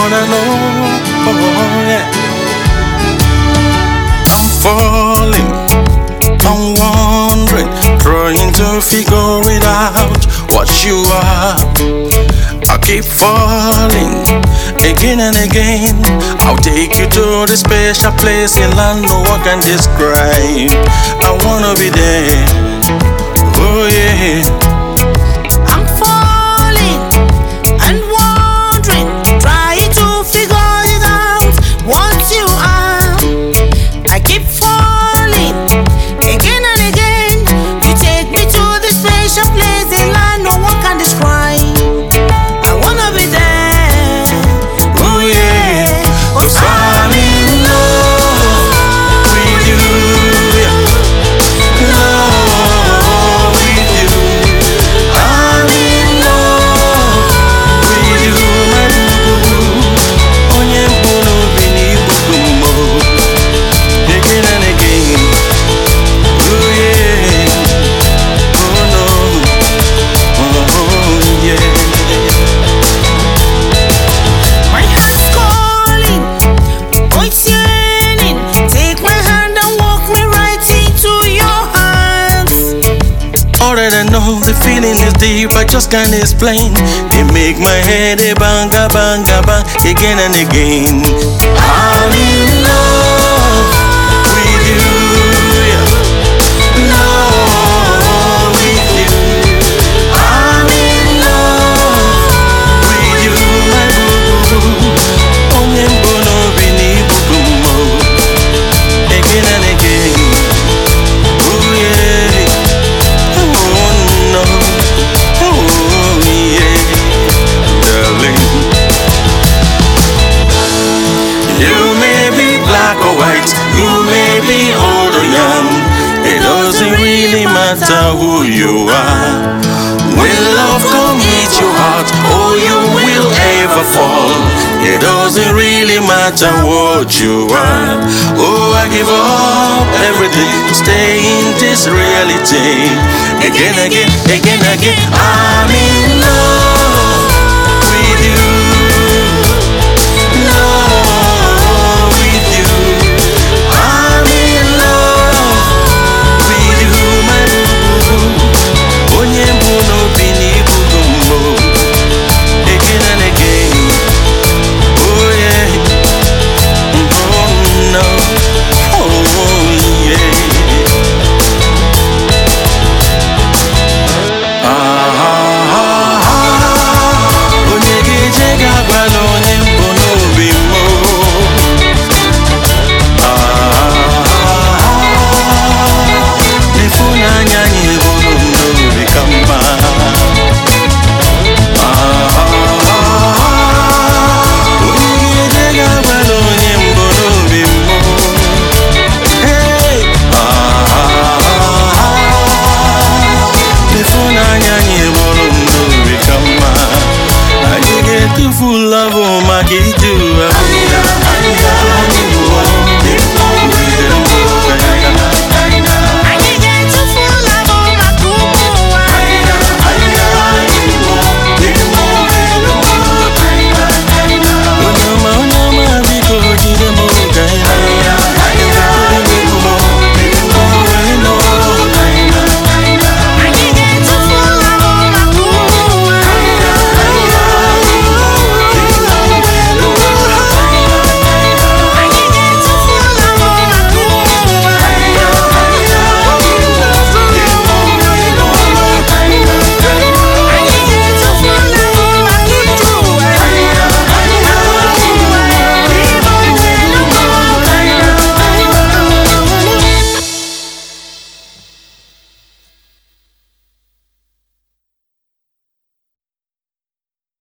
wanna know. Oh, yeah. I'm falling, I'm wondering, trying to figure it out. What you are, I keep falling again and again. I'll take you to the special place in land no one can describe. I wanna be there. Oh yeah. I'm falling and wondering, trying to figure it out. What you are, I keep falling again and again. You take me to the special place in land no one can describe. I wanna be there. Oh yeah. 'Cause I'm in love with you. Love with you. I'm in love with you, my boo. Onye mbono bini bukumbo. Again and again. Oh yeah. Oh no. Oh yeah. My heart's calling, oh it's yearning. Take my hand and walk me right into your hands. Already know the feeling is deep, I just can't explain. It make my head a banga banga bang again and again. I'm in love with you, yeah. Love with you. I'm in love with you, my boo. Onye mbono bini bukumbo. Again and again. Oh yeah. Oh no, oh yeah, darling. You may be black or white, you may be old or young. It doesn't really matter who you are. When love come hit your heart, oh you will ever fall. It doesn't really matter what you are. Oh, I give up everything to stay in this reality. Again, again, again, again. I'm in love.